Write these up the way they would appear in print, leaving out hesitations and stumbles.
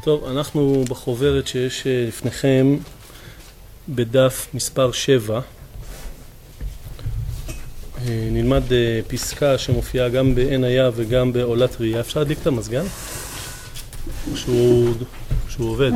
טוב, אנחנו בחוברת שיש לפניכם בדף מספר 7. נלמד פסקה שמופיעה גם בעין היה וגם בעולת ראייה. אפשר להדליק את המזגן? שהוא עובד.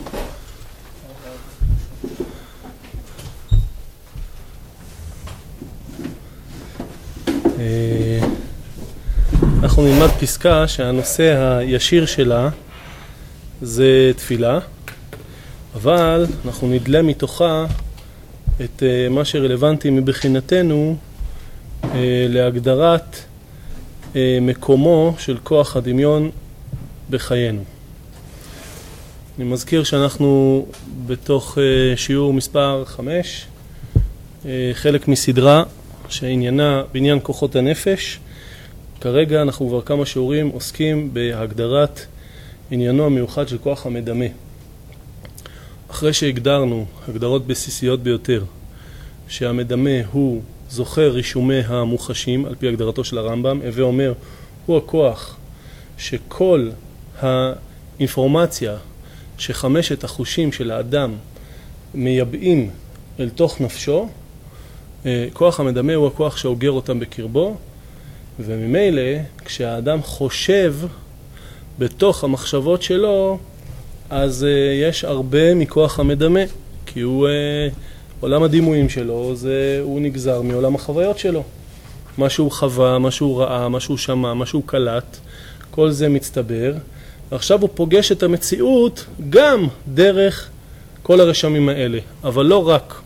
אנחנו נלמד פסקה שהנושא הישיר שלה זה תפילה, אבל אנחנו נדלה מתוכה את מה שרלוונטי מבחינתנו להגדרת מקומו של כוח הדמיון בחיינו. אני מזכיר שאנחנו בתוך שיעור מספר 5, חלק מסדרה שעניינה בעניין כוחות הנפש. כרגע אנחנו כבר כמה שיעורים עוסקים בהגדרת עניינו המיוחד של כוח המדמה. אחרי שהגדרנו הגדרות בסיסיות ביותר, שהמדמה הוא זוכר רישומי המוחשים על פי הגדרתו של הרמב"ם, הווה אומר, הוא הכוח שכל האינפורמציה שחמשת החושים של האדם מייבאים אל תוך נפשו, כוח המדמה הוא הכוח שאוגר אותם בקרבו, וממילא כשהאדם חושב בתוך המחשבות שלו, אז יש הרבה מכוח המדמה, כי הוא עולם הדימויים שלו, הוא נגזר מעולם החוויות שלו. מה שהוא חווה, מה שהוא ראה, מה שהוא שמע, מה שהוא קלט, כל זה מצטבר. ועכשיו הוא פוגש את המציאות גם דרך כל הרשמים האלה, אבל לא רק.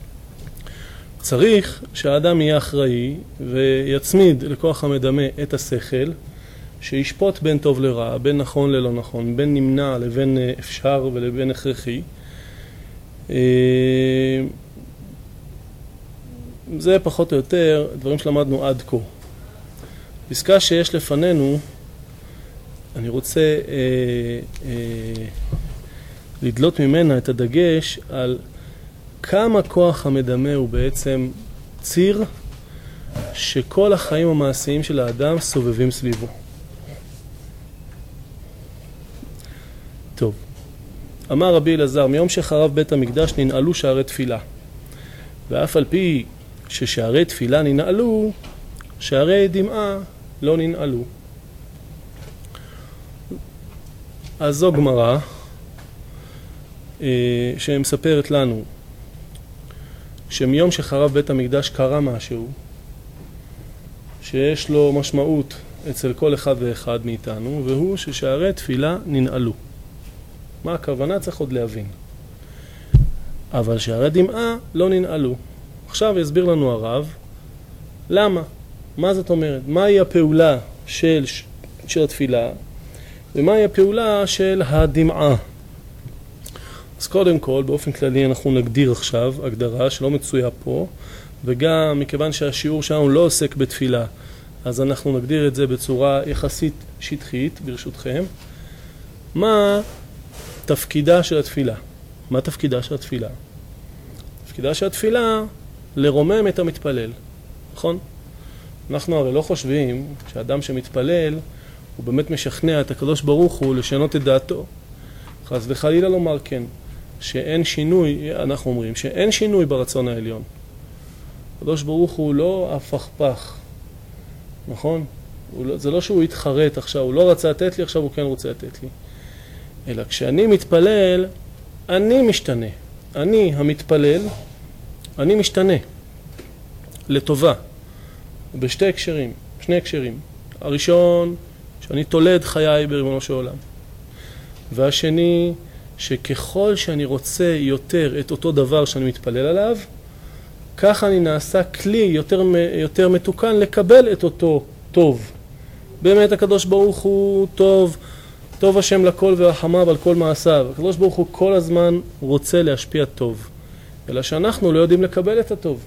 צריך שהאדם יהיה אחראי ויצמיד לכוח המדמה את השכל, שישפוט בין טוב לרע, בין נכון ללא נכון, בין נמנע לבין אפשר ולבין הכרחי. זה פחות או יותר דברים שלמדנו עד כה. פסקה שיש לפנינו, אני רוצה לדלות ממנה את הדגש על כמה כוח המדמה הוא בעצם ציר שכל החיים המעשיים של האדם סובבים סביבו. טוב, אמר רבי אלעזר, מיום שחרב בית המקדש ננעלו שערי תפילה, ואף על פי ששערי תפילה ננעלו, שערי דמעה לא ננעלו. אז זו גמרא שמספרת לנו שמיום שחרב בית המקדש קרה משהו שיש לו משמעות אצל כל אחד ואחד מאיתנו, והוא ששערי תפילה ננעלו. מה הכוונה? צריך עוד להבין. אבל שערי דמעה לא ננעלו. עכשיו יסביר לנו הרב למה. מה זאת אומרת? מהי הפעולה של התפילה ומהי הפעולה של הדמעה? אז קודם כל, באופן כללי אנחנו נגדיר עכשיו הגדרה שלא מצויה פה, וגם מכיוון שהשיעור שלנו לא עוסק בתפילה, אז אנחנו נגדיר את זה בצורה יחסית שטחית, ברשותכם. מה תפקידה של התפילה? מה תפקידה של התפילה? תפקידה של התפילה לרומם את המתפלל, נכון? אנחנו הרי לא חושבים שהאדם שמתפלל הוא באמת משכנע את הקדוש ברוך הוא לשנות את דעתו. חס וחלילה לומר כן, שאין שינוי, אנחנו אומרים שאין שינוי ברצון העליון. הקדוש ברוך הוא לא הפכפך, נכון? זה לא שהוא התחרט עכשיו, הוא לא רצה לתת לי, עכשיו הוא כן רוצה לתת לי. אלא כשאני מתפלל, אני משתנה. אני המתפלל, אני משתנה. לטובה. בשתי הקשרים, שני הקשרים. הראשון, שאני תולד חיי בריבונו של עולם. והשני, שככל שאני רוצה יותר את אותו דבר שאני מתפלל עליו, כך אני נעשה כלי יותר מתוקן לקבל את אותו טוב. באמת הקדוש ברוך הוא טוב, טוב השם לכל ורחמיו על כל מעשיו. הקדוש ברוך הוא כל הזמן רוצה להשפיע טוב, אלא שאנחנו לא יודעים לקבל את הטוב.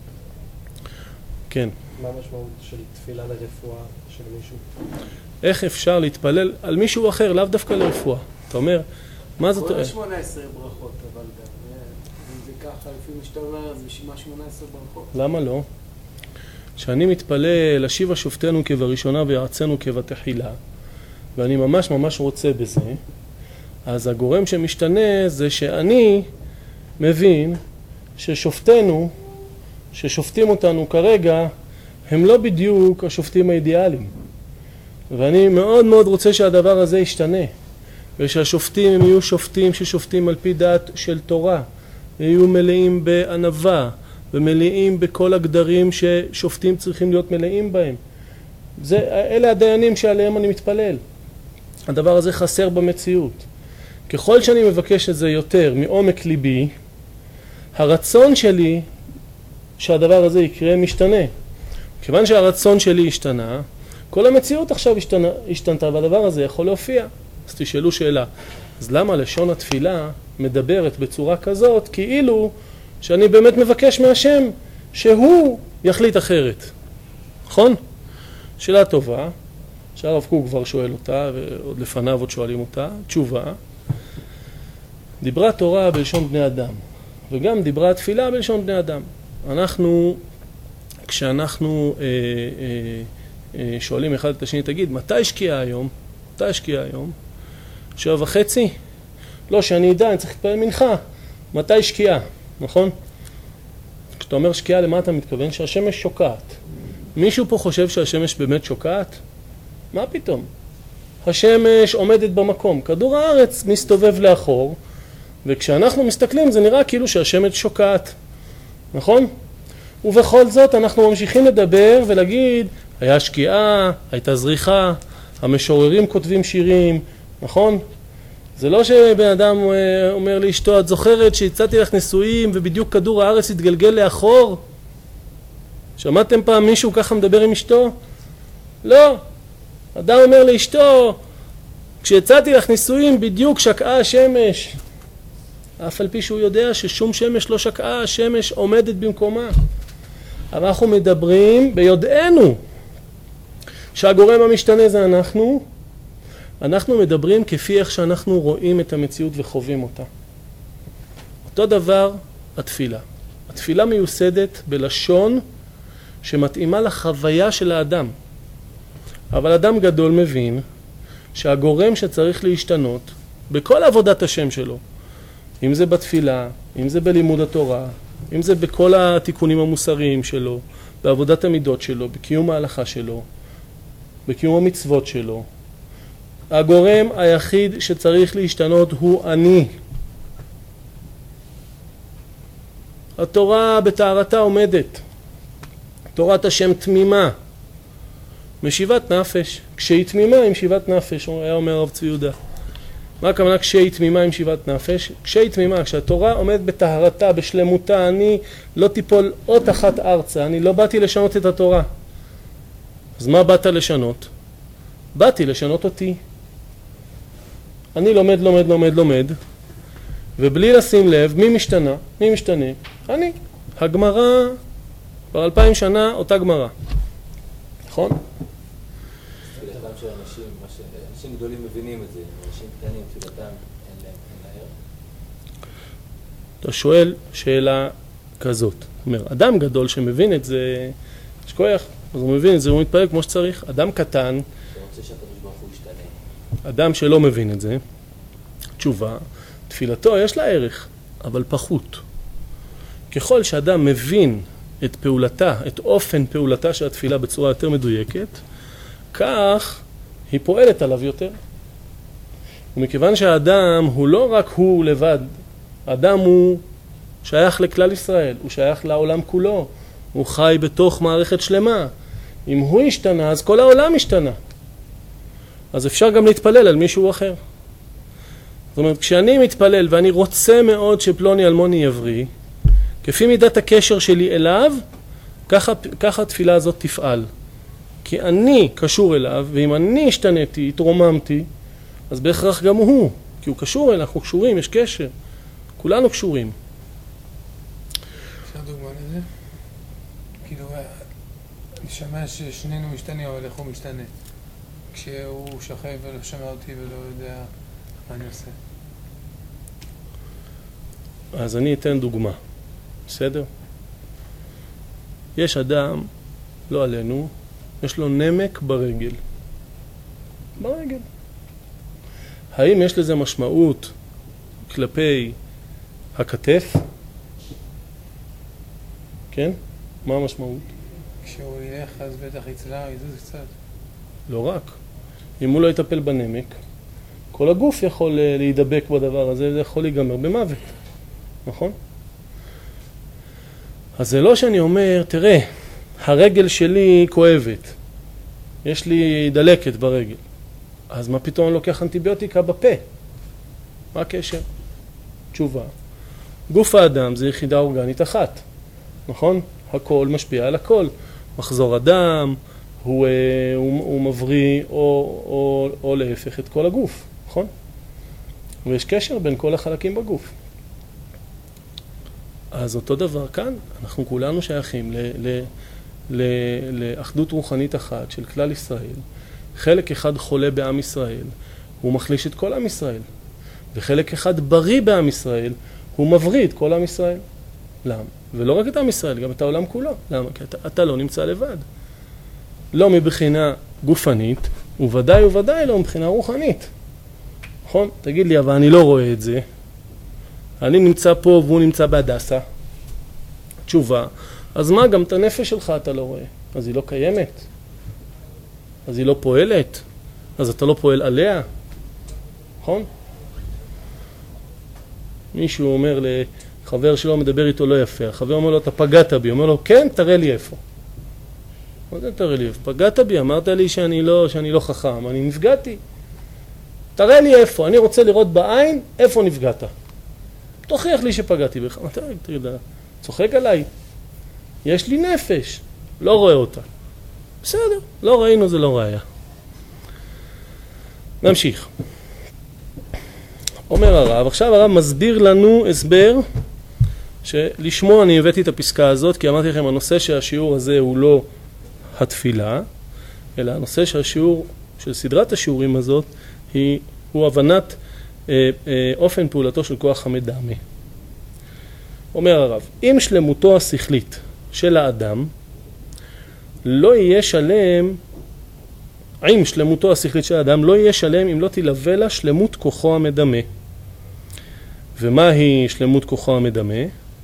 כן. מה המשמעות של תפילה לרפואה של מישהו? איך אפשר להתפלל על מישהו אחר, לאו דווקא לרפואה? אתה אומר, מה זאת... כל 18 ברכות, אבל גם, אם זה ככה, לפי מה שאתה אומר, אז בשביל מה 18 ברכות? למה לא? שאני מתפלל, השיבה שופטנו כבראשונה ויעצנו כבתחילה, ואני ממש ממש רוצה בזה, אז הגורם שמשתנה זה שאני מבין ששופטינו, ששופטים אותנו כרגע, הם לא בדיוק השופטים האידיאליים. ואני מאוד מאוד רוצה שהדבר הזה ישתנה. ושהשופטים הם יהיו שופטים ששופטים על פי דעת של תורה. יהיו מלאים בענווה, ומלאים בכל הגדרים ששופטים צריכים להיות מלאים בהם. אלה הדיינים שעליהם אני מתפלל. הדבר הזה חסר במציאות. ככל שאני מבקש את זה יותר מעומק ליבי, הרצון שלי שהדבר הזה יקרה משתנה. כיוון שהרצון שלי השתנה, כל המציאות עכשיו השתנתה, והדבר הזה יכול להופיע. אז תשאלו שאלה, אז למה לשון התפילה מדברת בצורה כזאת, כאילו שאני באמת מבקש מהשם שהוא יחליט אחרת? נכון? שאלה טובה, שהרב קוק כבר שואל אותה, ועוד לפניו עוד שואלים אותה. תשובה, דיברה תורה בלשון בני אדם, וגם דיברה תפילה בלשון בני אדם. כשאנחנו שואלים אחד את השני, תגיד, מתי השקיע היום? מתי השקיע היום? 7:30? לא, שאני אדע, אני צריך להתפלל מנחה. מתי השקיע? נכון? כשאתה אומר שקיעה, למה אתה מתכוון? שהשמש שוקעת. מישהו פה חושב שהשמש באמת שוקעת? מה פתאום? השמש עומדת במקום. כדור הארץ מסתובב לאחור, וכשאנחנו מסתכלים זה נראה כאילו שהשמש שוקעת. נכון? ובכל זאת אנחנו ממשיכים לדבר ולהגיד, היה שקיעה, הייתה זריחה, המשוררים כותבים שירים, נכון? זה לא שבן אדם אומר לאשתו, את זוכרת שהצעתי לך נישואים ובדיוק כדור הארץ התגלגל לאחור? שמעתם פעם מישהו ככה מדבר עם אשתו? לא. אדם אומר לאשתו, כשהצעתי לך נישואים בדיוק שקעה השמש. אף על פי שהוא יודע ששום שמש לא שקעה, השמש עומדת במקומה. אבל אנחנו מדברים ביודענו שהגורם המשתנה זה אנחנו מדברים כפי איך שאנחנו רואים את המציאות וחווים אותה. אותו דבר התפילה. התפילה מיוסדת בלשון שמתאימה לחוויה של האדם. אבל אדם גדול מבין שהגורם שצריך להשתנות בכל עבודת השם שלו, אם זה בתפילה, אם זה בלימוד התורה, אם זה בכל התיקונים המוסריים שלו, בעבודת המידות שלו, בקיום ההלכה שלו, בקיום המצוות שלו, הגורם היחיד שצריך להשתנות הוא אני. התורה בטהרתה עומדת. תורת השם תמימה. משיבת נפש. כשהיא תמימה עם שיבת נפש, היה אומר הרב צבי יהודה. מה הכוונה כשהיא תמימה עם שיבת נפש? כשהיא תמימה, כשהתורה עומדת בטהרתה, בשלמותה, אני לא תיפול אות אחת ארצה, אני לא באתי לשנות את התורה. אז מה באת לשנות? באתי לשנות אותי. אני לומד, ובלי לשים לב, מי משתנה? אני. הגמרא, כבר 2000 שנה, אותה גמרא. נכון? תפילתם של אנשים גדולים מבינים את זה, אנשים קטנים, תפילתם אין להם. אתה שואל שאלה כזאת. אומר, אדם גדול שמבין את זה, יש כוח, אז הוא מבין את זה, הוא מתפלל כמו שצריך. אדם קטן, רוצה שהקדוש ברוך הוא ישתנה. אדם שלא מבין את זה, תשובה, תפילתו יש לה ערך, אבל פחות. ככל שאדם מבין את פעולתה, את אופן פעולתה של התפילה בצורה יותר מדויקת, כך היא פועלת עליו יותר. ומכיוון שהאדם הוא לא רק הוא לבד, האדם הוא שייך לכלל ישראל, הוא שייך לעולם כולו, הוא חי בתוך מערכת שלמה. אם הוא השתנה, אז כל העולם השתנה. אז אפשר גם להתפלל על מישהו אחר. זאת אומרת, כשאני מתפלל ואני רוצה מאוד שפלוני אלמוני יבריא, כפי מידת הקשר שלי אליו, ככה התפילה הזאת תפעל. כי אני קשור אליו, ואם אני השתניתי, התרוממתי, אז בהכרח גם הוא. כי הוא קשור אליו, אנחנו קשורים, יש קשר. כולנו קשורים. אפשר דוגמה לזה? כאילו, אני שומע ששנינו משתנים, אבל איך הוא משתנה? כשהוא שוכב ולא שומע אותי ולא יודע מה אני עושה. אז אני אתן דוגמה. בסדר? יש אדם, לא עלינו, יש לו נמק ברגל. האם יש לזה משמעות כלפי הכתף? כן? מה המשמעות? כשהוא ילך אז בטח יצלע, יזוז קצת. לא רק. אם הוא לא יטפל בנמק, כל הגוף יכול להידבק בדבר הזה, זה יכול להיגמר במוות. נכון? אז זה לא שאני אומר, תראה, הרגל שלי כואבת. יש לי דלקת ברגל. אז מה פתאום אני לוקח אנטיביוטיקה בפה? מה הקשר? תשובה. גוף האדם זה יחידה אורגנית אחת. נכון? הכל משפיע על הכל. מחזור הדם, הוא מבריא או להפך את כל הגוף. נכון? ויש קשר בין כל החלקים בגוף. אז אותו דבר כאן, אנחנו כולנו שייכים לאחדות רוחנית אחת של כלל ישראל. חלק אחד חולה בעם ישראל, הוא מחליש את כל עם ישראל. וחלק אחד בריא בעם ישראל, הוא מבריא את כל עם ישראל. למה? ולא רק את עם ישראל, גם את העולם כולו. למה? כי אתה לא נמצא לבד. לא מבחינה גופנית, וודאי לא מבחינה רוחנית. נכון? תגיד לי, אבל אני לא רואה את זה. אני נמצא פה והוא נמצא בהדסה. תשובה. אז מה, גם את הנפש שלך אתה לא רואה. אז היא לא קיימת. אז היא לא פועלת. אז אתה לא פועל עליה. נכון? מישהו אומר לחבר שלו, מדבר איתו לא יפה. החבר אומר לו, אתה פגעת בי. אומר לו, כן, תראה לי איפה. מה זה תראה לי איפה? פגעת בי, אמרת לי שאני לא חכם. אני נפגעתי. תראה לי איפה. אני רוצה לראות בעין איפה נפגעת. תוכיח לי שפגעתי בך. תגיד, צוחק עליי. יש לי נפש. לא רואה אותה. בסדר, לא ראינו, זה לא ראיה. נמשיך. אומר הרב, עכשיו הרב מסביר לנו הסבר שלשמו אני הבאתי את הפסקה הזאת, כי אמרתי לכם, הנושא של השיעור הזה הוא לא התפילה, אלא הנושא של השיעור, של סדרת השיעורים הזאת, הוא הבנת אופן פעולתו של כוח המדמה. אומר הרב, אם שלמותו השכלית של האדם לא יהיה שלם, עם שלמותו השכלית של האדם לא יהיה שלם אם לא תלווה לה שלמות כוחו המדמה. ומהי שלמות כוחו המדמה?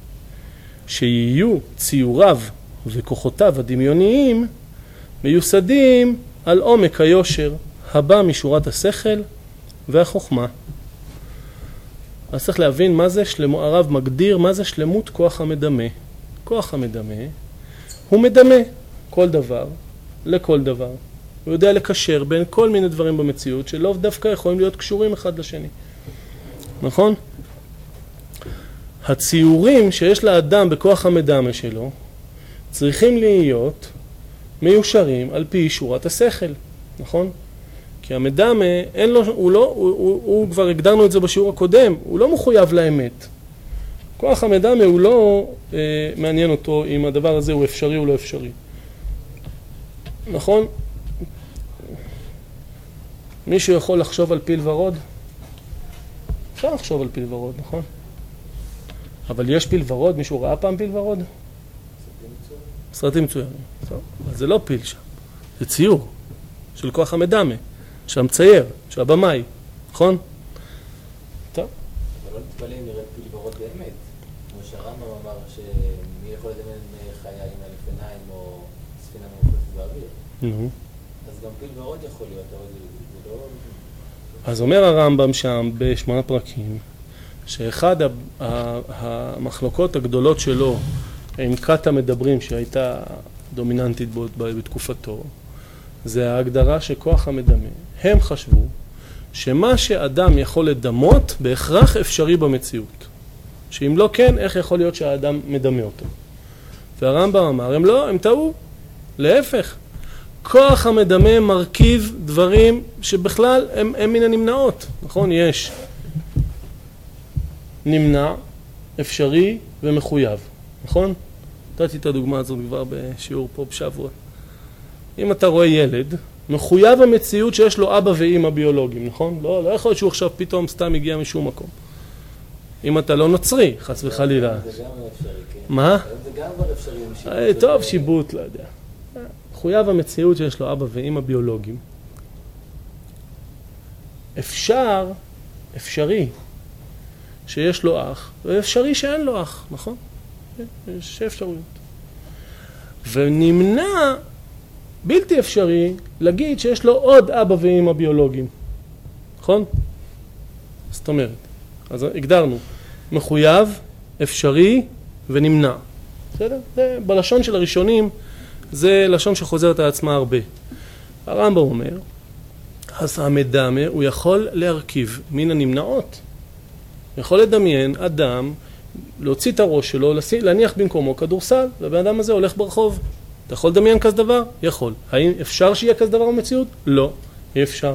שיהיו ציוריו וכוחותיו הדמיוניים מיוסדים על עומק היושר הבא משורת השכל והחוכמה. אז צריך להבין מה זה הרב מגדיר, מה זה שלמות כוח המדמה. כוח המדמה הוא מדמה כל דבר לכל דבר. הוא יודע לקשר בין כל מיני דברים במציאות שלא דווקא יכולים להיות קשורים אחד לשני. נכון? הציורים שיש לאדם בכוח המדמה שלו צריכים להיות מיושרים על פי שורת השכל. נכון? כי המדמה, אין לו, הוא כבר הגדרנו את זה בשיעור הקודם, הוא לא מחויב לאמת. כוח המדמה הוא לא מעניין אותו אם הדבר הזה הוא אפשרי או לא אפשרי. נכון? מישהו יכול לחשוב על פיל ורוד? אפשר לחשוב על פיל ורוד, נכון? אבל יש פיל ורוד? מישהו ראה פעם פיל ורוד? סרטים מצוינים. אבל זה לא פיל שם, זה ציור של כוח המדמה. של המצייר, של הבמאי, נכון? טוב. אבל לא נתפלאים נראה פיל ורוד באמת. כמו שהרמב"ם אמר שמי יכול לדמיין חיה עם 1000 עיניים או ספינה מעופפת באוויר. אז גם פיל ורוד יכול להיות, אבל זה לא... אז אומר הרמב"ם שם ב8 פרקים, שאחד המחלוקות הגדולות שלו עם כת המדברים שהייתה דומיננטית בתקופתו, זה ההגדרה של כוח המדמה. הם חשבו שמה שאדם יכול לדמות בהכרח אפשרי במציאות. שאם לא כן, איך יכול להיות שהאדם מדמה אותו? והרמב"ם אמר, הם לא, הם טעו. להפך. כוח המדמה מרכיב דברים שבכלל הם מן הנמנעות. נכון? יש נמנע, אפשרי ומחויב. נכון? נתתי את הדוגמה הזאת כבר בשיעור פה בשבוע. אם אתה רואה ילד, מחויב המציאות שיש לו אבא ואמא ביולוגיים, נכון? לא יכול להיות שהוא עכשיו פתאום סתם הגיע משום מקום. אם אתה לא נוצרי, חס וחלילה. זה גם אפשרי, כן. מה? זה גם כבר אפשרי. טוב, שיבוט, לא יודע. מחויב המציאות שיש לו אבא ואמא ביולוגיים. אפשרי שיש לו אח, ואפשרי שאין לו אח, נכון? יש אפשרויות. ונמנע בלתי אפשרי להגיד שיש לו עוד אבא ואמא ביולוגיים, נכון? זאת אומרת, אז הגדרנו, מחויב, אפשרי ונמנע. בסדר? זה, בלשון של הראשונים, זה לשון שחוזרת על עצמה הרבה. הרמב"ם אומר, אז המדמה הוא יכול להרכיב מן הנמנעות. יכול לדמיין אדם, להוציא את הראש שלו, להניח במקומו כדורסל, והבן אדם הזה הולך ברחוב. אתה יכול לדמיין כזה דבר? יכול. האם אפשר שיהיה כזה דבר במציאות? לא, אי אפשר.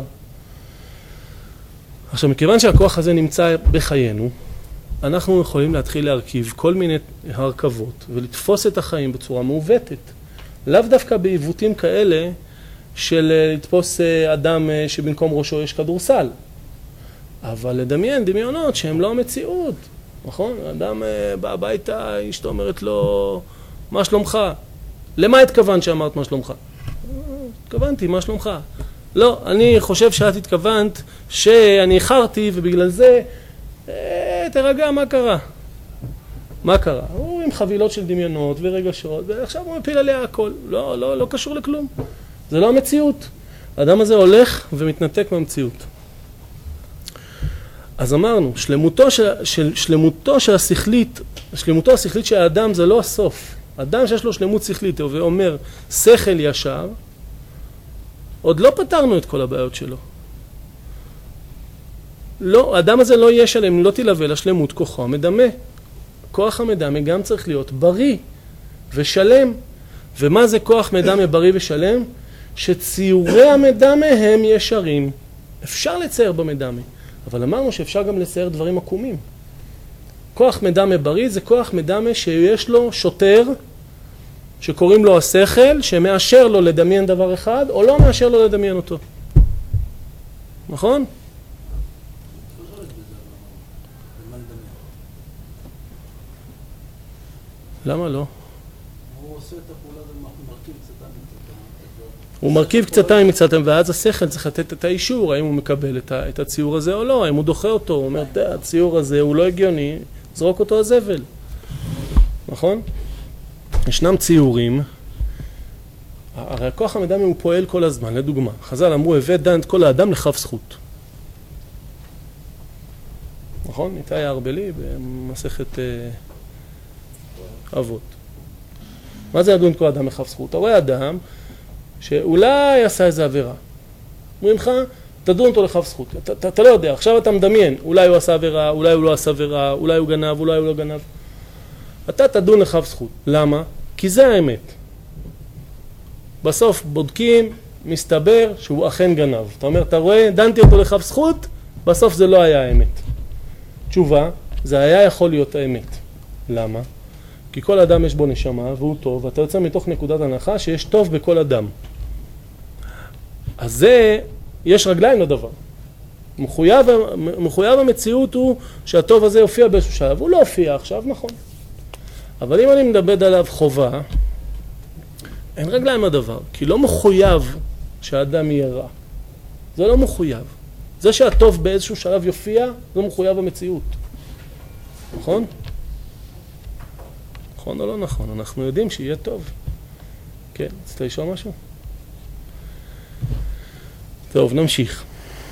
עכשיו, מכיוון שהכוח הזה נמצא בחיינו, אנחנו יכולים להתחיל להרכיב כל מיני הרכבות ולתפוס את החיים בצורה מעוותת. לאו דווקא בעיוותים כאלה של לתפוס אדם שבמקום ראשו יש כדורסל. אבל לדמיין דמיונות שהם לא המציאות. נכון? אדם בא הביתה, אשתו אומרת לו, מה שלומך? למה התכוונת שאמרת מה שלומך? התכוונתי, מה שלומך? לא, אני חושב שאת התכוונת שאני איחרתי ובגלל זה, תרגע, מה קרה? מה קרה? הוא עם חבילות של דמיונות ורגשות, ועכשיו הוא מפיל עליה הכל. לא קשור לכלום. זה לא המציאות. האדם הזה הולך ומתנתק מהמציאות. אז אמרנו, שלמותו השכלית של האדם זה לא הסוף. אדם שיש לו שלמות שכלית ואומר שכל ישר, עוד לא פתרנו את כל הבעיות שלו. לא, האדם הזה לא יהיה שלם, לא תלווה לשלמות כוחו המדמה. כוח המדמה גם צריך להיות בריא ושלם. ומה זה כוח מדמה בריא ושלם? שציורי המדמה הם ישרים. אפשר לצייר במדמה, אבל אמרנו שאפשר גם לצייר דברים עקומים. כוח מדמה בריא זה כוח מדמה שיש לו שוטר, שקוראים לו השכל, שמאשר לו לדמיין דבר אחד, או לא מאשר לו לדמיין אותו. נכון? למה לא? הוא עושה את הפעולה ומרכיב קצתם. הוא מרכיב קצתם מקצתם, ואז השכל צריך לתת את האישור, האם הוא מקבל את הציור הזה או לא, האם הוא דוחה אותו, הוא אומר, הציור הזה הוא לא הגיוני, זרוק אותו הזבל. נכון? ישנם ציורים, הרי הכוח המדמה הוא פועל כל הזמן, לדוגמה. חז"ל אמרו, הבאת דן את כל האדם לכף זכות. נכון? איתי הארבלי במסכת אבות. מה זה לדון את כל האדם לכף זכות? אתה רואה אדם שאולי עשה איזו עבירה. אומרים לך, תדון אותו לכף זכות. אתה לא יודע, עכשיו אתה מדמיין, אולי הוא עשה עבירה, אולי הוא לא עשה עבירה, אולי הוא גנב, אולי הוא לא גנב. אתה תדון לכף זכות. למה? כי זה האמת. בסוף בודקים, מסתבר שהוא אכן גנב. אתה אומר, אתה רואה, דנתי אותו לכף זכות, בסוף זה לא היה האמת. תשובה, זה היה יכול להיות האמת. למה? כי כל אדם יש בו נשמה והוא טוב, ואתה יוצא מתוך נקודת הנחה שיש טוב בכל אדם. אז זה, יש רגליים לדבר. מחויב המציאות הוא שהטוב הזה יופיע באיזשהו שלב. הוא לא הופיע עכשיו, נכון. אבל אם אני מדבר עליו חובה, אין רגליים לדבר, כי לא מחויב שהאדם יהיה רע. זה לא מחויב. זה שהטוב באיזשהו שלב יופיע, זה מחויב המציאות. נכון? נכון או לא נכון? אנחנו יודעים שיהיה טוב. כן, רצית לשאול משהו? טוב, נמשיך.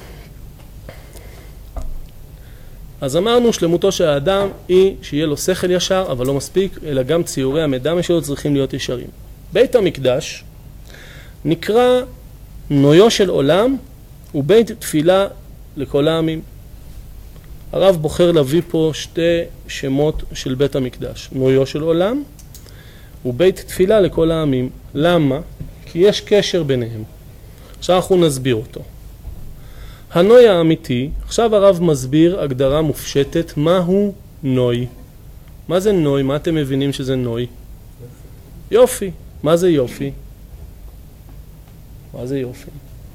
אז אמרנו, שלמותו של האדם היא שיהיה לו שכל ישר, אבל לא מספיק, אלא גם ציורי המדמה שלו צריכים להיות ישרים. בית המקדש נקרא נויו של עולם ובית תפילה לכל העמים. הרב בוחר להביא פה שתי שמות של בית המקדש. נויו של עולם ובית תפילה לכל העמים. למה? כי יש קשר ביניהם. עכשיו אנחנו נסביר אותו. הנוי האמיתי, עכשיו הרב מסביר הגדרה מופשטת, מהו נוי? מה זה נוי? מה אתם מבינים שזה נוי? יופי. מה זה יופי? מה זה יופי?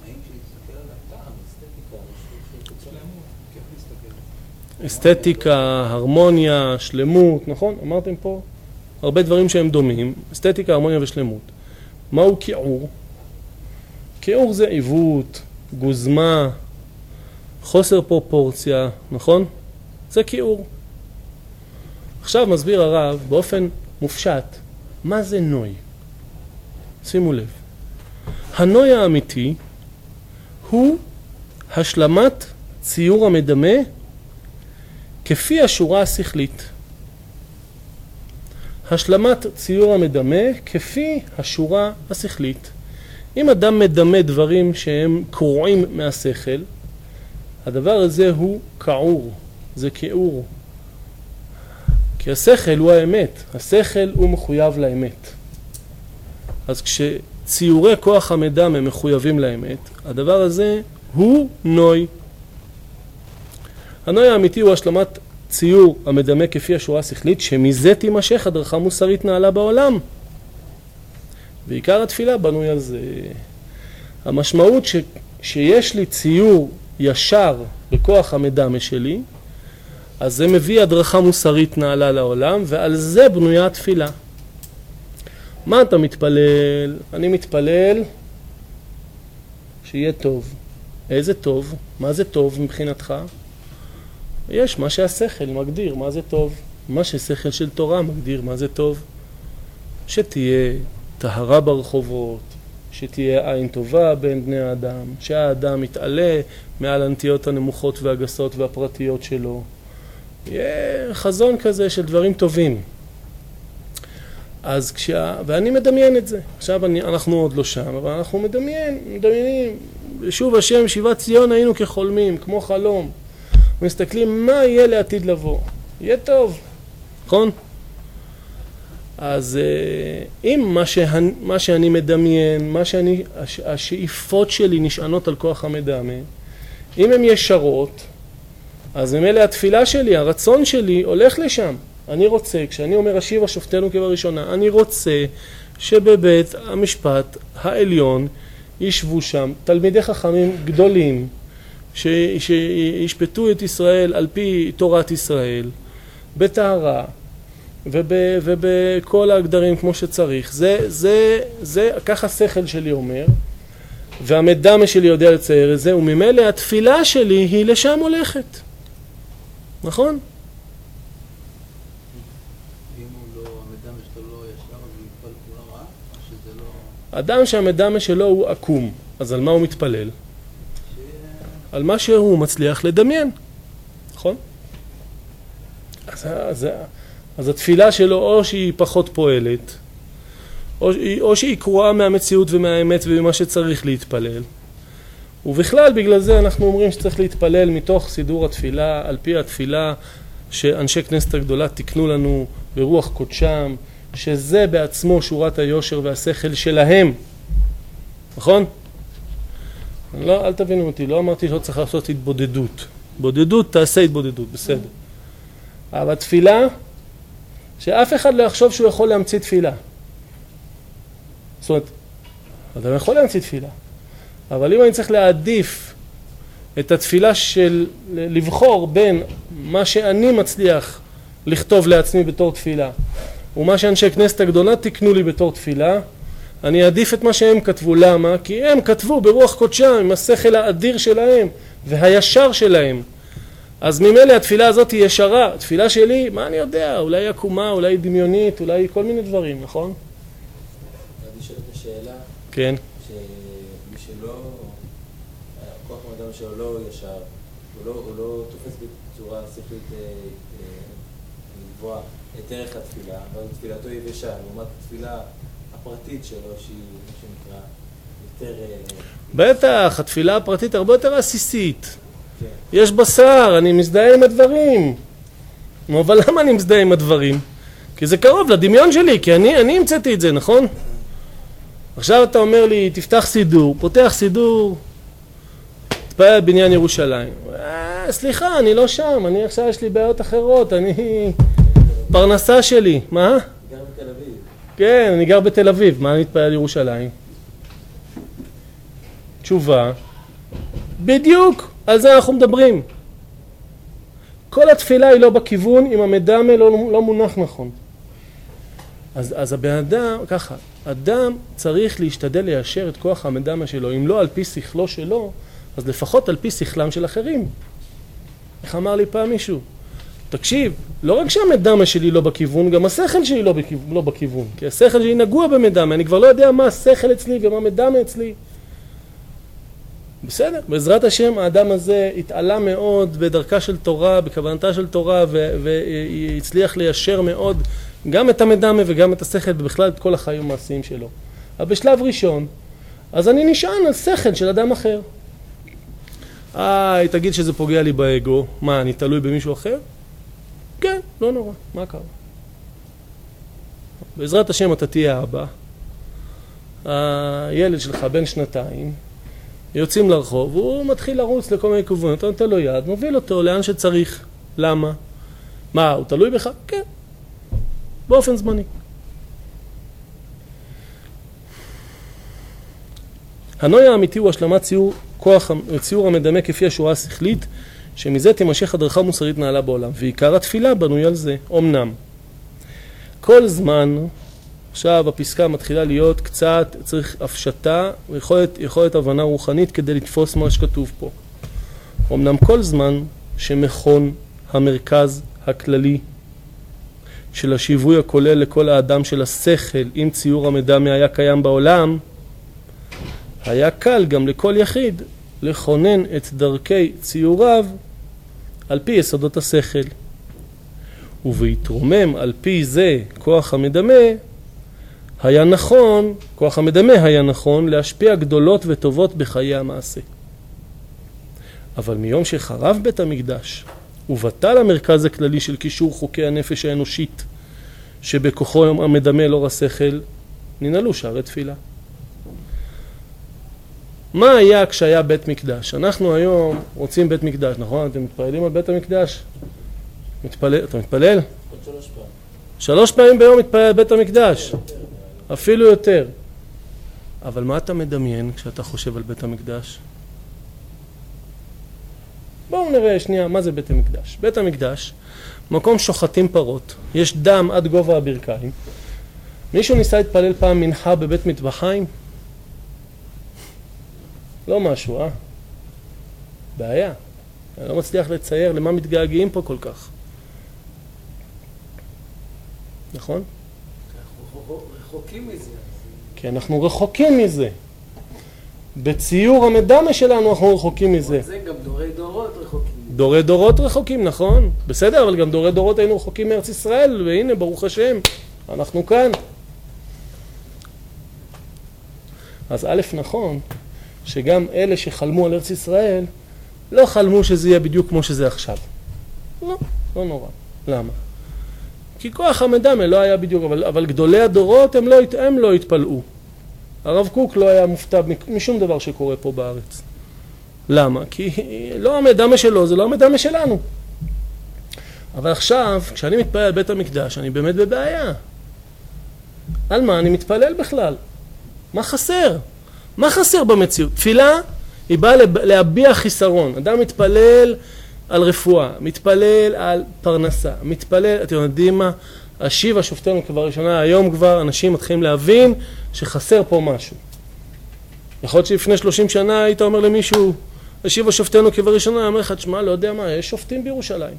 אסתטיקה, הרמוניה, שלמות, נכון? אמרתם פה הרבה דברים שהם דומים. אסתטיקה, הרמוניה ושלמות. מהו כיעור? כיעור זה עיוות, גוזמה, חוסר פרופורציה, נכון? זה כיעור. עכשיו מסביר הרב באופן מופשט, מה זה נוי? שימו לב. הנוי האמיתי הוא השלמת ציור המדמה כפי השורה השכלית. השלמת ציור המדמה כפי השורה השכלית. אם אדם מדמה דברים שהם קרועים מהשכל, הדבר הזה הוא כעור, זה כיעור. כי השכל הוא האמת, השכל הוא מחויב לאמת. אז כשציורי כוח המדמה מחויבים לאמת, הדבר הזה הוא נוי. הנוי האמיתי הוא השלמת ציור המדמה כפי השורה השכלית, שמזה תימשך הדרכה מוסרית נעלה בעולם. ועיקר התפילה בנוי על זה. המשמעות שיש לי ציור ישר בכוח המדמה שלי, אז זה מביא הדרכה מוסרית נעלה לעולם, ועל זה בנויה התפילה. מה אתה מתפלל? אני מתפלל שיהיה טוב. איזה טוב? מה זה טוב מבחינתך? יש מה שהשכל מגדיר מה זה טוב. מה ששכל של תורה מגדיר מה זה טוב. שתהיה טהרה ברחובות, שתהיה עין טובה בין בני האדם, שהאדם יתעלה מעל הנטיות הנמוכות והגסות והפרטיות שלו. יהיה חזון כזה של דברים טובים. אז ואני מדמיין את זה. עכשיו אנחנו עוד לא שם, אבל אנחנו מדמיינים. שוב השם, שיבת ציון היינו כחולמים, כמו חלום. מסתכלים מה יהיה לעתיד לבוא. יהיה טוב, נכון? אז אם מה שאני מדמיין, השאיפות שלי נשענות על כוח המדמה, אם הן ישרות, אז ממילא התפילה שלי, הרצון שלי הולך לשם. אני רוצה, כשאני אומר השיבה שופטנו כבראשונה, אני רוצה שבבית המשפט העליון ישבו שם תלמידי חכמים גדולים, שישפטו את ישראל על פי תורת ישראל, בטהרה ובכל ההגדרים כמו שצריך. זה ככה השכל שלי אומר, והמדמה שלי יודע לצייר את זה, וממילא התפילה שלי היא לשם הולכת. נכון? אם הוא לא, המדמה שלו לא ישר, אז הוא יתפלל כולה רעה? או שזה לא... אדם שהמדמה שלו הוא עקום, אז על מה הוא מתפלל? על מה שהוא מצליח לדמיין, נכון? אז התפילה שלו או שהיא פחות פועלת, או שהיא קרועה מהמציאות ומהאמת וממה שצריך להתפלל. ובכלל בגלל זה אנחנו אומרים שצריך להתפלל מתוך סידור התפילה, על פי התפילה שאנשי כנסת הגדולה תקנו לנו ברוח קודשם, שזה בעצמו שורת היושר והשכל שלהם, נכון? לא, אל תבינו אותי, לא אמרתי שלא צריך לעשות התבודדות. בודדות, תעשה התבודדות, בסדר. אבל תפילה, שאף אחד לא יחשוב שהוא יכול להמציא תפילה. זאת אומרת, אדם יכול להמציא תפילה. אבל אם אני צריך להעדיף את התפילה של לבחור בין מה שאני מצליח לכתוב לעצמי בתור תפילה, ומה שאנשי כנסת הגדולה תקנו לי בתור תפילה, אני אעדיף את מה שהם כתבו. למה? כי הם כתבו ברוח קודשם, עם השכל האדיר שלהם והישר שלהם. אז ממילא התפילה הזאת היא ישרה. התפילה שלי, מה אני יודע? אולי עקומה, אולי דמיונית, אולי כל מיני דברים, נכון? אני שואל את השאלה. כן. שמי שלא, כוח המדמה שלו לא ישר, הוא לא תופס בצורה שכלית גבוהה את ערך התפילה, אבל תפילתו יבשה, לעומת התפילה הפרטית שלו, שהיא מה שנקרא יותר... בטח, התפילה הפרטית הרבה יותר עסיסית. כן. יש בשר, אני מזדהה עם הדברים. אבל למה אני מזדהה עם הדברים? כי זה קרוב לדמיון שלי, כי אני המצאתי את זה, נכון? עכשיו אתה אומר לי, תפתח סידור, פותח סידור, תתפלל בניין ירושלים. סליחה, אני לא שם, אני עכשיו יש לי בעיות אחרות, אני... פרנסה שלי, מה? גר בתל אביב. כן, אני גר בתל אביב, מה אני מתפלל ירושלים? תשובה, בדיוק, על זה אנחנו מדברים. כל התפילה היא לא בכיוון, אם המדמה לא מונח נכון. אז הבן אדם, ככה, אדם צריך להשתדל ליישר את כוח המדמה שלו, אם לא על פי שכלו שלו, אז לפחות על פי שכלם של אחרים. איך אמר לי פעם מישהו? תקשיב, לא רק שהמדמה שלי לא בכיוון, גם השכל שלי לא בכיוון. כי השכל שלי נגוע במדמה, אני כבר לא יודע מה השכל אצלי ומה מדמה אצלי. בסדר, בעזרת השם האדם הזה התעלה מאוד בדרכה של תורה, בכוונתה של תורה, והצליח ליישר מאוד גם את המדמה וגם את השכל, ובכלל את כל החיים המעשיים שלו. אבל בשלב ראשון, אז אני נשען על שכל של אדם אחר. תגיד שזה פוגע לי באגו, מה, אני תלוי במישהו אחר? כן, לא נורא, מה קרה? בעזרת השם אתה תהיה אבא, הילד שלך בן 2, יוצאים לרחוב, הוא מתחיל לרוץ לכל מיני כיוונים, אתה נותן לו יד, מוביל אותו לאן שצריך. למה? מה, הוא תלוי בך? כן, באופן זמני. הנוי האמיתי הוא השלמת ציור המדמה כפי השורה השכלית, שמזה תימשך הדרכה מוסרית נעלה בעולם, ועיקר התפילה בנוי על זה. אמנם כל זמן, עכשיו הפסקה מתחילה להיות קצת, צריך הפשטה ויכולת הבנה רוחנית כדי לתפוס מה שכתוב פה. אמנם כל זמן שמכון המרכז הכללי של השיווי הכולל לכל האדם של השכל עם ציור המדמה היה קיים בעולם, היה קל גם לכל יחיד לכונן את דרכי ציוריו על פי יסודות השכל. ובהתרומם על פי זה כוח המדמה היה נכון, כוח המדמה היה נכון להשפיע גדולות וטובות בחיי המעשה. אבל מיום שחרב בית המקדש ובטל המרכז הכללי של קישור חוקי הנפש האנושית שבכוחו המדמה לא השכל, ננעלו שערי תפילה. מה היה כשהיה בית מקדש? אנחנו היום רוצים בית מקדש, נכון? אתם מתפללים על בית המקדש? אתה מתפלל? 3 פעמים. 3 פעמים ביום מתפלל על בית המקדש. אפילו יותר. אבל מה אתה מדמיין כשאתה חושב על בית המקדש? בואו נראה שנייה מה זה בית המקדש. בית המקדש, מקום שוחטים פרות, יש דם עד גובה הברכיים. מישהו ניסה להתפלל פעם מנחה בבית מטבחיים? לא משהו, בעיה. אני לא מצליח לצייר למה מתגעגעים פה כל כך. נכון? אנחנו רחוקים מזה. כי אנחנו רחוקים מזה. בציור המדמה שלנו אנחנו רחוקים מזה. זה גם דורי דורות רחוקים. דורי דורות רחוקים, נכון. בסדר, אבל גם דורי דורות היינו רחוקים מארץ ישראל, והנה, ברוך השם, אנחנו כאן. אז א', נכון, שגם אלה שחלמו על ארץ ישראל, לא חלמו שזה יהיה בדיוק כמו שזה עכשיו. לא נורא. למה? כי כוח המדמה לא היה בדיוק, אבל גדולי הדורות הם לא התפלאו. הרב קוק לא היה מופתע משום דבר שקורה פה בארץ. למה? כי לא המדמה שלו, זה לא המדמה שלנו. אבל עכשיו, כשאני מתפלל על בית המקדש, אני באמת בבעיה. על מה אני מתפלל בכלל? מה חסר? מה חסר במציאות? תפילה היא באה להביע חיסרון. אדם מתפלל על רפואה, מתפלל על פרנסה, מתפלל, אתם יודעים מה? השיבה שופטינו כבר ראשונה, היום כבר אנשים מתחילים להבין שחסר פה משהו. יכול להיות שלפני 30 שנה היית אומר למישהו, השיבה שופטינו כבר ראשונה, אני אומר לך, תשמע, לא יודע מה, יש שופטים בירושלים.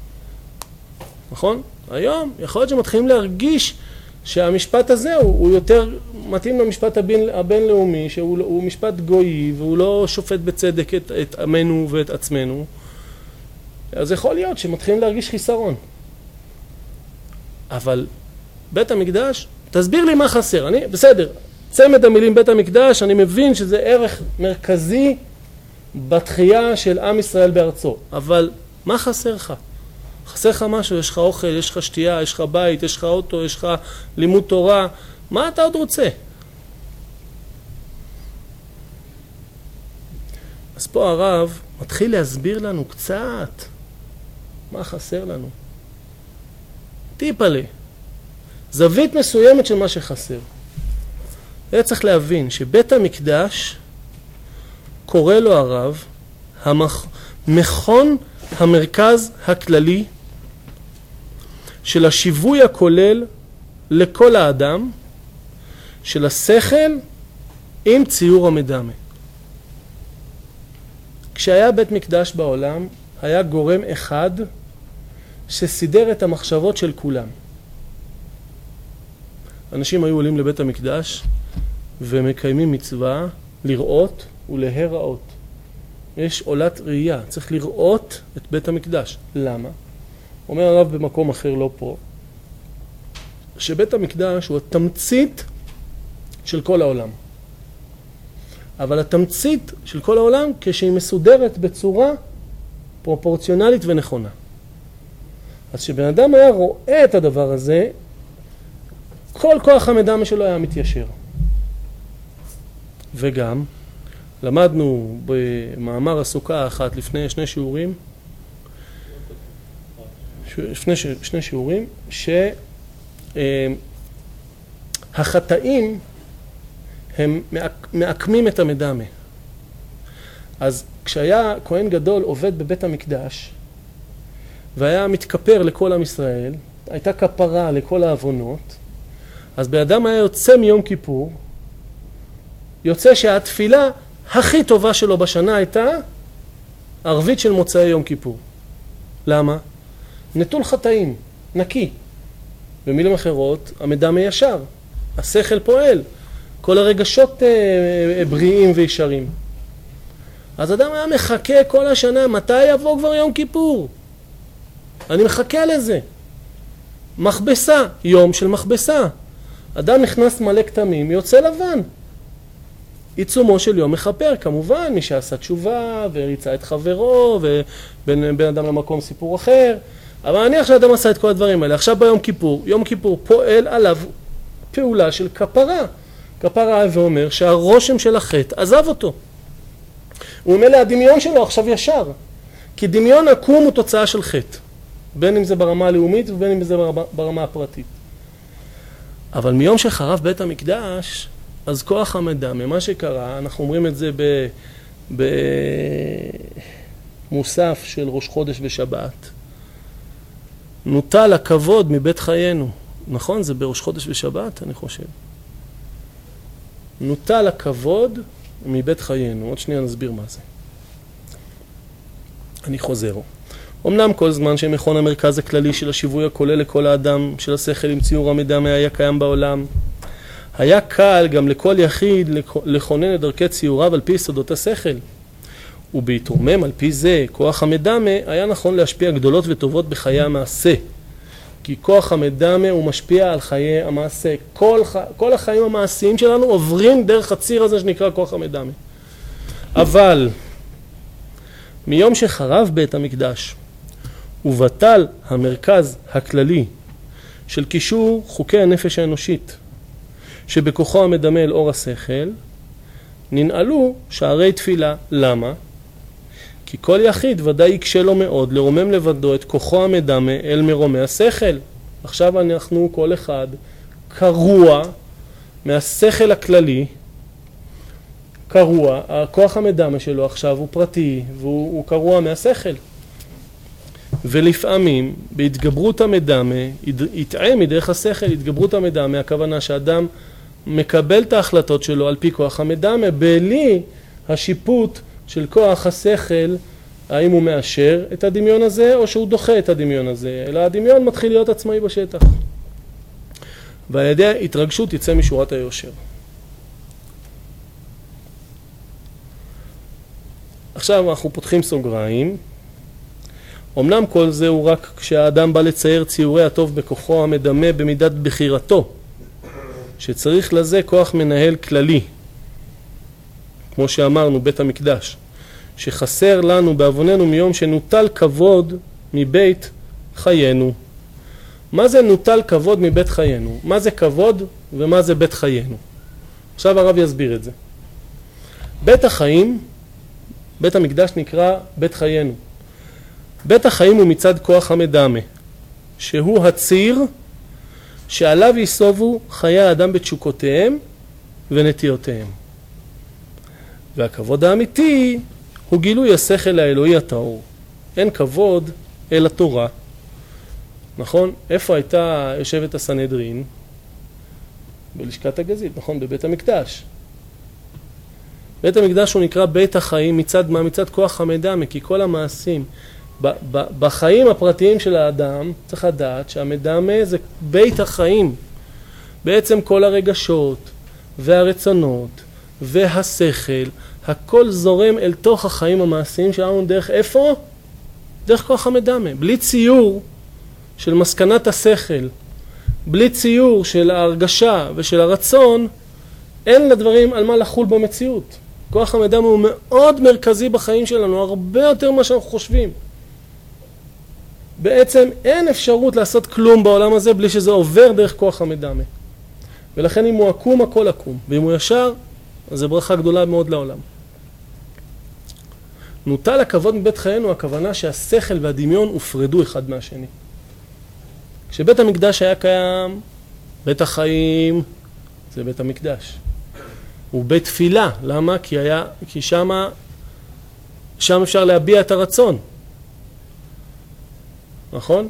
נכון? היום יכול להיות שמתחילים להרגיש שהמשפט הזה הוא יותר מתאים למשפט הבינלאומי, שהוא משפט גוי, והוא לא שופט בצדק את עמנו ואת עצמנו. אז יכול להיות שמתחילים להרגיש חיסרון. אבל בית המקדש, תסביר לי מה חסר. בסדר, צמד המילים בית המקדש, אני מבין שזה ערך מרכזי בתחייה של עם ישראל בארצו. אבל מה חסר לך? חסר לך משהו, יש לך אוכל, יש לך שתייה, יש לך בית, יש לך אוטו, יש לך לימוד תורה. מה אתה עוד רוצה? אז פה הרב מתחיל להסביר לנו קצת מה חסר לנו. טיפלה. זווית מסוימת של מה שחסר. צריך להבין שבית המקדש קורא לו הרב מכון המרכז הכללי של השיווי הכולל לכל האדם של השכל עם ציור המדמה. כשהיה בית מקדש בעולם, היה גורם אחד שסידר את המחשבות של כולם. אנשים היו עולים לבית המקדש ומקיימים מצווה לראות ולהיראות. יש עולת ראייה, צריך לראות את בית המקדש. למה? אומר הרב במקום אחר, לא פה, שבית המקדש הוא התמצית של כל העולם. אבל התמצית של כל העולם כשהיא מסודרת בצורה פרופורציונלית ונכונה. אז כשבן אדם היה רואה את הדבר הזה, כל כוח המדמה שלו היה מתיישר. וגם, למדנו במאמר הסוכה האחת לפני שני שיעורים, שהחטאים הם מעקמים את המדמה. אז כשהיה כהן גדול עובד בבית המקדש, והיה מתכפר לכל עם ישראל, הייתה כפרה לכל העוונות, אז באדם היה יוצא מיום כיפור, יוצא שהתפילה הכי טובה שלו בשנה הייתה ערבית של מוצאי יום כיפור. למה? נטול חטאים, נקי. במילים אחרות, המדמה ישר, השכל פועל, כל הרגשות בריאים וישרים. אז אדם היה מחכה כל השנה, מתי יבוא כבר יום כיפור? אני מחכה לזה. מכבסה, יום של מכבסה. אדם נכנס מלא כתמים, יוצא לבן. עיצומו של יום מחפר, כמובן, מי שעשה תשובה וריצה את חברו, ובין אדם למקום סיפור אחר. אבל אני עכשיו אדם עשה את כל הדברים האלה. עכשיו ביום כיפור, יום כיפור פועל עליו פעולה של כפרה. כפרה ואומר שהרושם של החטא עזב אותו. הוא אומר לה, הדמיון שלו עכשיו ישר. כי דמיון עקום הוא תוצאה של חטא. בין אם זה ברמה הלאומית ובין אם זה ברמה הפרטית. אבל מיום שחרב בית המקדש, אז כוח המדמה, מה שקרה, אנחנו אומרים את זה במוסף של ראש חודש ושבת, נוטל הכבוד מבית חיינו. נכון? זה בראש חודש ושבת, אני חושב. נוטל הכבוד מבית חיינו. עוד שנייה נסביר מה זה. אני חוזר. אמנם כל זמן שמכון המרכז הכללי של השיווי הכולל לכל האדם של השכל עם ציור המדמה היה קיים בעולם, היה קל גם לכל יחיד לכונן את דרכי ציוריו על פי יסודות השכל. ובהתרומם על פי זה, כוח המדמה היה נכון להשפיע גדולות וטובות בחיי המעשה. כי כוח המדמה הוא משפיע על חיי המעשה. כל החיים המעשיים שלנו עוברים דרך הציר הזה שנקרא כוח המדמה. אבל מיום שחרב בית המקדש ובטל המרכז הכללי של קישור חוקי הנפש האנושית שבכוחו המדמה אל אור השכל, ננעלו שערי תפילה. למה? כי כל יחיד ודאי יקשה לו מאוד לרומם לבדו את כוחו המדמה אל מרומי השכל. עכשיו אנחנו כל אחד קרוע מהשכל הכללי, קרוע, הכוח המדמה שלו עכשיו הוא פרטי והוא קרוע מהשכל. ולפעמים בהתגברות המדמה, יטעה מדרך השכל, התגברות המדמה, הכוונה שאדם מקבל את ההחלטות שלו על פי כוח המדמה, בלי השיפוט של כוח השכל, האם הוא מאשר את הדמיון הזה או שהוא דוחה את הדמיון הזה, אלא הדמיון מתחיל להיות עצמאי בשטח. ועל ידי התרגשות יצא משורת היושר. עכשיו אנחנו פותחים סוגריים. אמנם כל זה הוא רק כשהאדם בא לצייר ציורי הטוב בכוחו המדמה במידת בחירתו, שצריך לזה כוח מנהל כללי, כמו שאמרנו, בית המקדש, שחסר לנו בעווננו מיום שנוטל כבוד מבית חיינו. מה זה נוטל כבוד מבית חיינו? מה זה כבוד ומה זה בית חיינו? עכשיו הרב יסביר את זה. בית החיים, בית המקדש נקרא בית חיינו. בית החיים הוא מצד כוח המדמה, שהוא הציר שעליו יסובו חיי האדם בתשוקותיהם ונטיותיהם. והכבוד האמיתי הוא גילוי השכל האלוהי הטהור. אין כבוד אל התורה. נכון? איפה הייתה יושבת הסנהדרין? בלשכת הגזית, נכון? בבית המקדש. בית המקדש הוא נקרא בית החיים מצד מה? מצד כוח המדמה, כי כל המעשים בחיים הפרטיים של האדם צריך לדעת שהמדמה זה בית החיים. בעצם כל הרגשות והרצונות והשכל, הכל זורם אל תוך החיים המעשיים שלנו דרך איפה? דרך כוח המדמה. בלי ציור של מסקנת השכל, בלי ציור של ההרגשה ושל הרצון, אין לדברים על מה לחול במציאות. כוח המדמה הוא מאוד מרכזי בחיים שלנו, הרבה יותר ממה שאנחנו חושבים. בעצם אין אפשרות לעשות כלום בעולם הזה בלי שזה עובר דרך כוח המדמה. ולכן אם הוא עקום, הכל עקום. ואם הוא ישר, אז זה ברכה גדולה מאוד לעולם. נוטל הכבוד מבית חיינו, הכוונה שהשכל והדמיון הופרדו אחד מהשני. כשבית המקדש היה קיים, בית החיים זה בית המקדש. הוא בית תפילה. למה? כי שם אפשר להביע את הרצון. נכון?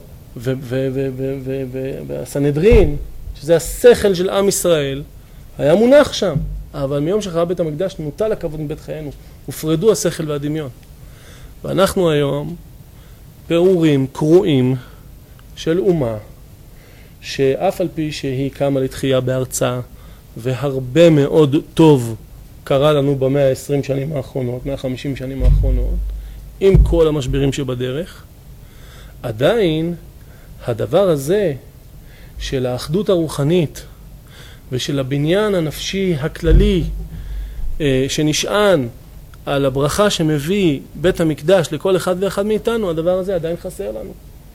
והסנהדרין, שזה השכל של עם ישראל, היה מונח שם. אבל מיום שחרב בית המקדש נוטל הכבוד מבית חיינו. הופרדו השכל והדמיון. ואנחנו היום פירורים קרועים של אומה, שאף על פי שהיא קמה לתחייה בארצה, והרבה מאוד טוב קרה לנו ב-120 שנים האחרונות, 150 שנים האחרונות, עם כל המשברים שבדרך, עדיין הדבר הזה של האחדות הרוחנית ושל הבניין הנפשי הכללי שנשען על הברכה שמביא בית המקדש לכל אחד ואחד מאיתנו, הדבר הזה עדיין חסר לנו.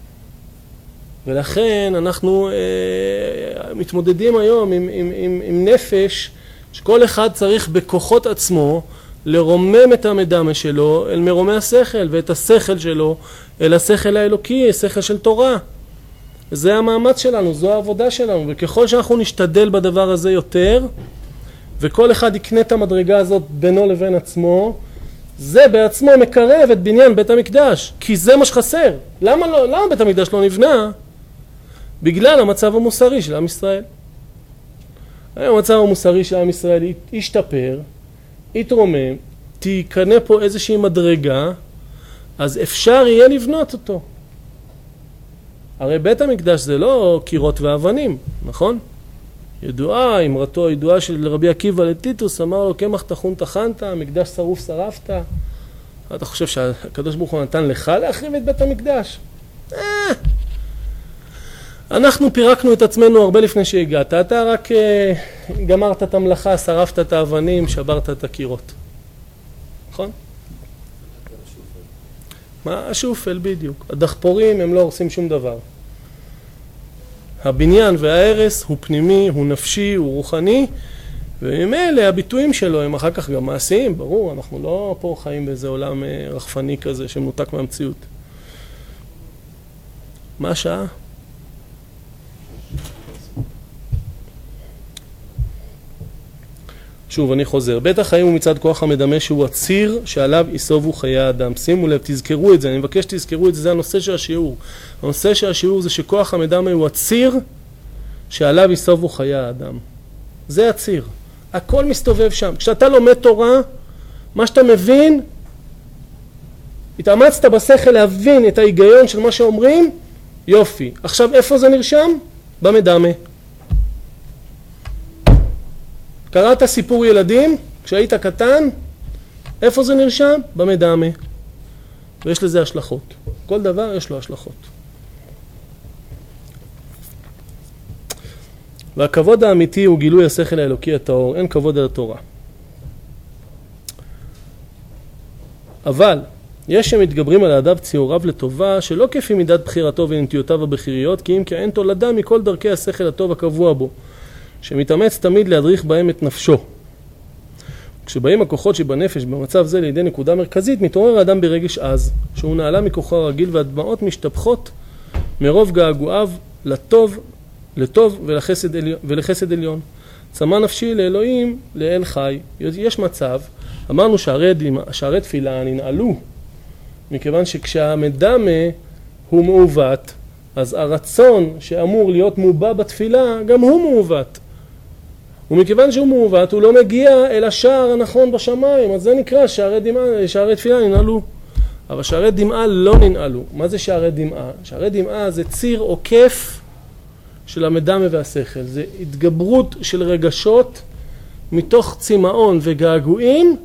ולכן אנחנו מתמודדים היום עם נפש שכל אחד צריך בכוחות עצמו לרומם את המדמה שלו אל מרומי השכל, ואת השכל שלו אל השכל האלוקי, השכל של תורה. זה המאמץ שלנו, זו העבודה שלנו, וככל שאנחנו נשתדל בדבר הזה יותר, וכל אחד יקנה את המדרגה הזאת בינו לבין עצמו, זה בעצמו מקרב את בניין בית המקדש, כי זה מה שחסר. למה בית המקדש לא נבנה? בגלל המצב המוסרי של עם ישראל. המצב המוסרי של עם ישראל ישתפר, יתרומם, תיקנה פה איזושהי מדרגה, אז אפשר יהיה לבנות אותו. הרי בית המקדש זה לא קירות ואבנים, נכון? אמרתו הידועה של רבי עקיבא לטיטוס, אמר לו, קמח טחון טחנת, מקדש שרוף שרפת. אתה חושב שהקדוש ברוך הוא נתן לך להחריב את בית המקדש? אנחנו פירקנו את עצמנו הרבה לפני שהגעת. אתה רק גמרת את המלאכה, שרפת את האבנים, שברת את הקירות. נכון? מה השופל בדיוק? הדחפורים הם לא הורסים שום דבר. הבניין וההרס הוא פנימי, הוא נפשי, הוא רוחני, וממילא הביטויים שלו הם אחר כך גם מעשיים, ברור, אנחנו לא פה חיים באיזה עולם רחפני כזה שמנותק מהמציאות. מה השעה? שוב, אני חוזר. בית החיים הוא מצד כוח המדמה שהוא הציר שעליו יסובו חיי האדם. שימו לב, תזכרו את זה, אני מבקש שתזכרו את זה, זה הנושא של השיעור. הנושא של השיעור זה שכוח המדמה הוא הציר שעליו יסובו חיי האדם. זה הציר. הכל מסתובב שם. כשאתה לומד תורה, מה שאתה מבין, התאמצת בשכל להבין את ההיגיון של מה שאומרים, יופי. עכשיו איפה זה נרשם? במדמה. קראת סיפור ילדים, כשהיית קטן, איפה זה נרשם? במדמה. ויש לזה השלכות. כל דבר יש לו השלכות. והכבוד האמיתי הוא גילוי השכל האלוקי הטהור, אין כבוד על התורה. אבל יש שמתגברים על האדם ציוריו לטובה, שלא כפי מידת בחירתו ונטיותיו הבחיריות, כי אם כאין תולדה מכל דרכי השכל הטוב הקבוע בו, שמתאמץ תמיד להדריך בהם את נפשו. כשבאים הכוחות שבנפש במצב זה לידי נקודה מרכזית, מתעורר האדם ברגש עז, שהוא נעלה מכוחו הרגיל, והדמעות משתפכות מרוב געגועיו לטוב ולחסד עליון. צמא נפשי לאלוהים, לאל חי. יש מצב, אמרנו שערי תפילה ננעלו, מכיוון שכשהמדמה הוא מעוות, אז הרצון שאמור להיות מובע בתפילה, גם הוא מעוות. ומכיוון שהוא מעוות, הוא לא מגיע אל השער הנכון בשמיים, אז זה נקרא שערי תפילה ננעלו. אבל שערי דמעה לא ננעלו. מה זה שערי דמעה? שערי דמעה זה ציר עוקף של המדמה והשכל. זה התגברות של רגשות מתוך צמאון וגעגועים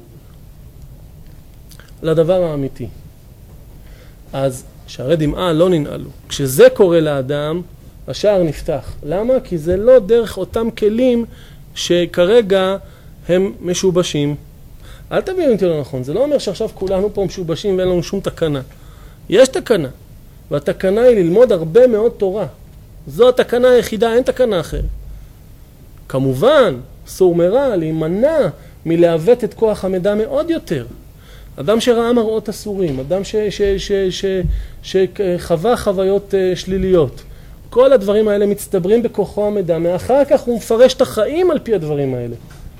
לדבר האמיתי. אז שערי דמעה לא ננעלו. כשזה קורה לאדם, השער נפתח. למה? כי זה לא דרך אותם כלים שכרגע הם משובשים. אל תביאו אותי לא נכון. זה לא אומר שעכשיו כולנו פה משובשים ואין לנו שום תקנה. יש תקנה. והתקנה היא ללמוד הרבה מאוד תורה. זו התקנה היחידה, אין תקנה אחרת. כמובן, אסור מרע להימנע מלהוות את כוח המידע מאוד יותר. אדם שראה מראות אסורים, אדם שחווה חוויות שליליות. כל הדברים האלה מצטברים בכוחו המידע, מאחר כך הוא מפרש את החיים על פי הדברים האלה.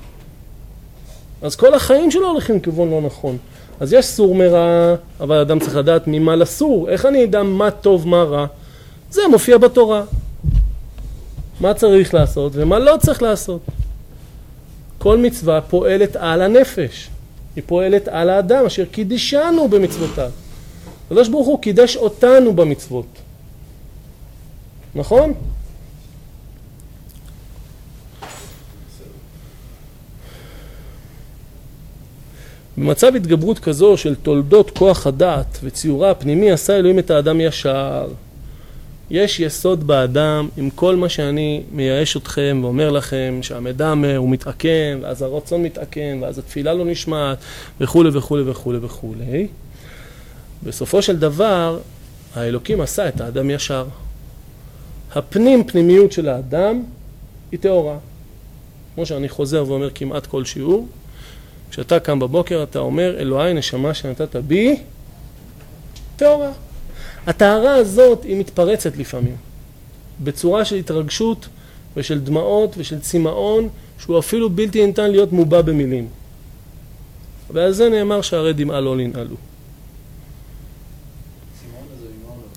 אז כל החיים שלו הולכים לכיוון לא נכון. אז יש סור מרע, אבל אדם צריך לדעת ממה לסור. איך אני אדע מה טוב, מה רע? זה מופיע בתורה. מה צריך לעשות ומה לא צריך לעשות. כל מצווה פועלת על הנפש. היא פועלת על האדם אשר קידשנו במצוותיו. הקדוש ברוך הוא קידש אותנו במצוות. נכון? במצב התגברות כזו של תולדות כוח הדעת וציורה הפנימי עשה אלוהים את האדם ישר. יש יסוד באדם עם כל מה שאני מייאש אתכם ואומר לכם שהמדמה הוא מתעקם ואז הרצון מתעקם ואז התפילה לא נשמעת וכו' וכו' וכו' וכו'. בסופו של דבר האלוקים עשה את האדם ישר. פנימיות של האדם היא טהורה. כמו שאני חוזר ואומר כמעט כל שיעור, כשאתה קם בבוקר אתה אומר אלוהי נשמה שנתת בי טהורה. הטהרה הזאת היא מתפרצת לפעמים בצורה של התרגשות ושל דמעות ושל צמאון שהוא אפילו בלתי ניתן להיות מובע במילים. ועל זה נאמר שערי דמעה לא ננעלו. צמאון הזה ממה הוא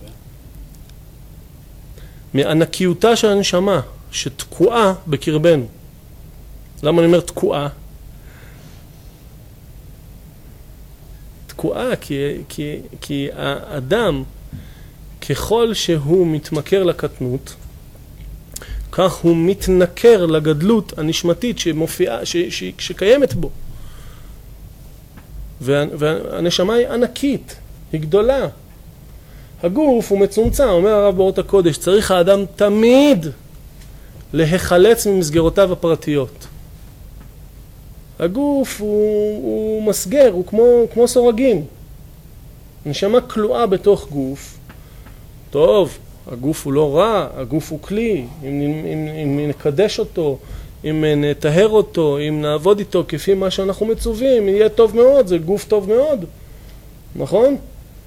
נובע? מענקיותה של הנשמה שתקועה בקרבנו. למה אני אומר תקועה? תקועה כי האדם ככל שהוא מתמכר לקטנות, כך הוא מתנכר לגדלות הנשמתית שמופיעה, שקיימת בו. והנשמה היא ענקית, היא גדולה. הגוף הוא מצומצם, אומר הרב באורות הקודש, צריך האדם תמיד להיחלץ ממסגרותיו הפרטיות. הגוף הוא מסגר, הוא כמו סורגים. נשמה כלואה בתוך גוף. טוב, הגוף הוא לא רע, הגוף הוא כלי. אם נקדש אותו, אם נטהר אותו, אם נעבוד איתו כפי מה שאנחנו מצווים, יהיה טוב מאוד, זה גוף טוב מאוד. נכון?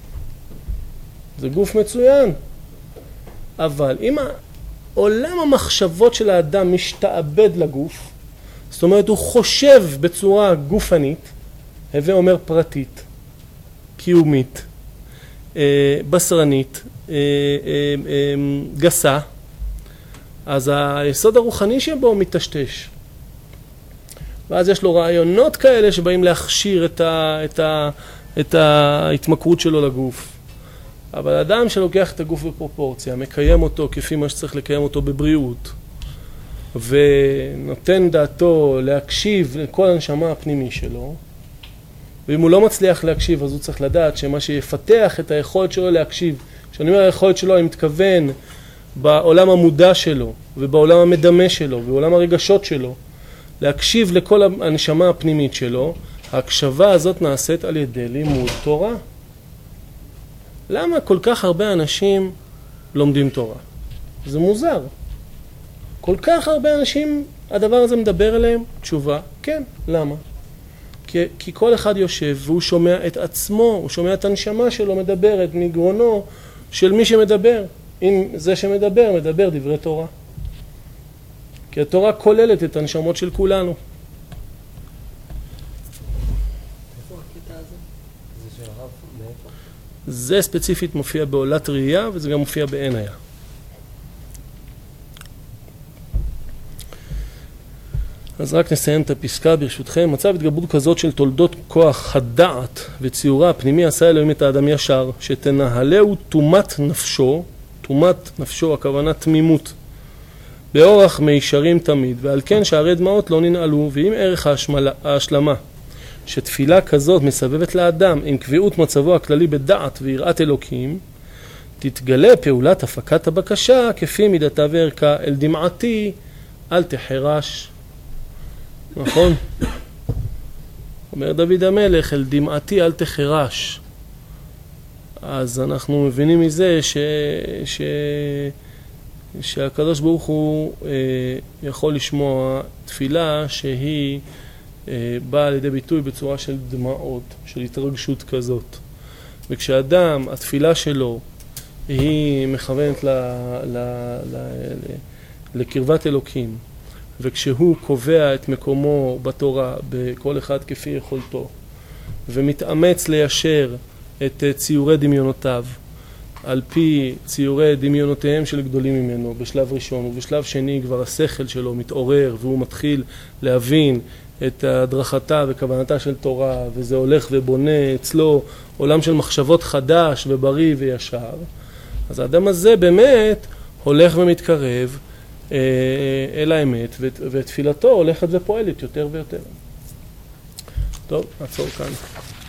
זה גוף מצוין. אבל אם עולם המחשבות של האדם משתעבד לגוף, זאת אומרת הוא חושב בצורה גופנית, הווה אומר פרטית, קיומית, בשרנית, גסה, אז היסוד הרוחני שבו מתשתש. ואז יש לו רעיונות כאלה שבאים להכשיר את ההתמכרות שלו לגוף. אבל אדם שלוקח את הגוף בפרופורציה, מקיים אותו כפי מה שצריך לקיים אותו בבריאות, ונותן דעתו להקשיב לכל הנשמה הפנימי שלו, ואם הוא לא מצליח להקשיב, אז הוא צריך לדעת שמה שיפתח את היכולת שלו להקשיב, כשאני אומר היכולת שלו, אני מתכוון בעולם המודע שלו, ובעולם המדמה שלו, ובעולם הרגשות שלו, להקשיב לכל הנשמה הפנימית שלו, ההקשבה הזאת נעשית על ידי לימוד תורה. למה כל כך הרבה אנשים לומדים תורה? זה מוזר. כל כך הרבה אנשים, הדבר הזה מדבר אליהם? תשובה, כן. למה? כי כל אחד יושב והוא שומע את עצמו, הוא שומע את הנשמה שלו מדברת מגרונו של מי שמדבר. אם זה שמדבר, מדבר דברי תורה. כי התורה כוללת את הנשמות של כולנו. איפה הקטע הזה? זה של הרב, מאיפה? זה ספציפית מופיע בעולת ראייה וזה גם מופיע בעין היה. אז רק נסיים את הפסקה ברשותכם. מצב התגברות כזאת של תולדות כוח הדעת וציורה הפנימי עשה אלוהים את האדם ישר, שתנהלהו תומת נפשו, תומת נפשו הכוונה תמימות, באורח מישרים תמיד, ועל כן שערי דמעות לא ננעלו. ואם ערך ההשלמה שתפילה כזאת מסבבת לאדם עם קביעות מצבו הכללי בדעת ויראת אלוקים, תתגלה פעולת הפקת הבקשה כפי מידתה וערכה. אל דמעתי אל תחרש. נכון? אומר דוד המלך, אל דמעתי אל תחרש. אז אנחנו מבינים מזה שהקדוש ברוך הוא יכול לשמוע תפילה שהיא באה לידי ביטוי בצורה של דמעות, של התרגשות כזאת. וכשאדם, התפילה שלו היא מכוונת לקרבת אלוקים, וכשהוא קובע את מקומו בתורה בכל אחד כפי יכולתו, ומתאמץ ליישר את ציורי דמיונותיו על פי ציורי דמיונותיהם של גדולים ממנו בשלב ראשון, ובשלב שני כבר השכל שלו מתעורר והוא מתחיל להבין את הדרכתה וכוונתה של תורה, וזה הולך ובונה אצלו עולם של מחשבות חדש ובריא וישר, אז האדם הזה באמת הולך ומתקרב אל האמת, ותפילתו הולכת ופועלת יותר ויותר. טוב, נעצור כאן.